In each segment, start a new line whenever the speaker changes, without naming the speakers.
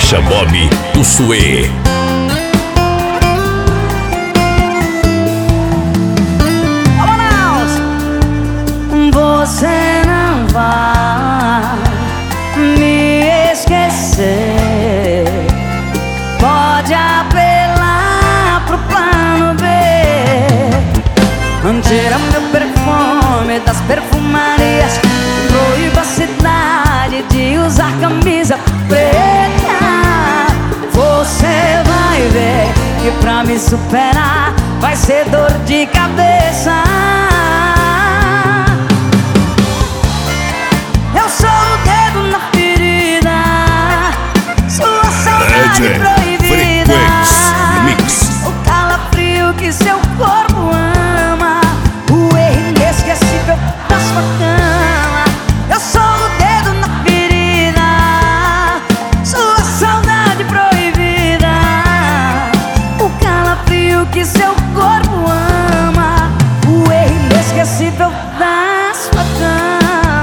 Caixa Bob do Suê.
Você não vai me esquecer. Pode apelar pro plano B. Tira meu perfume das perfumarias. Proíba a cidade de usar camisa preta. Você vai ver que pra me superar vai ser dor de cabeça. Eu sou o dedo na ferida, sua saudade proibida, o calafrio que seu corpo ama, o erro inesquecível da sua cama. Eu sou o dedo na ferida, sua saudade proibida, o calafrio que seu corpo ama, o erro inesquecível da sua cama.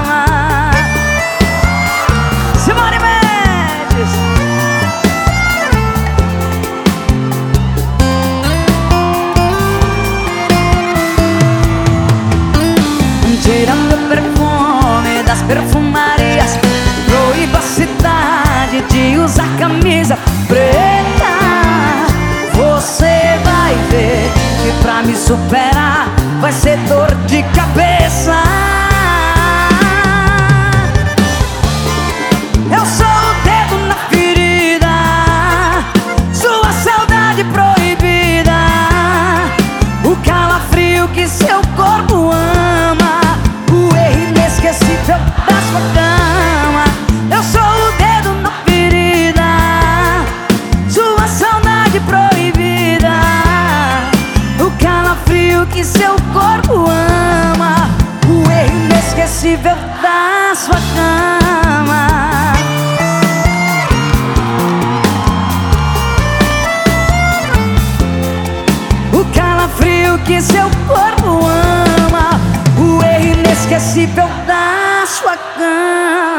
Tira meu perfume das perfumarias. Proíba a cidade de usar camisa preta. Você vai ver que pra me superar vai ser dor de cabeça. Eu sou o dedo na ferida, sua saudade proibida, o calafrio que seu corpo ama, o erro inesquecível da sua cama. Eu sou o dedo na ferida, sua saudade proibida, o calafrio que seu corpo ama, o erro inesquecível da sua cama. O calafrio que seu corpo ama, o erro inesquecível da sua cama.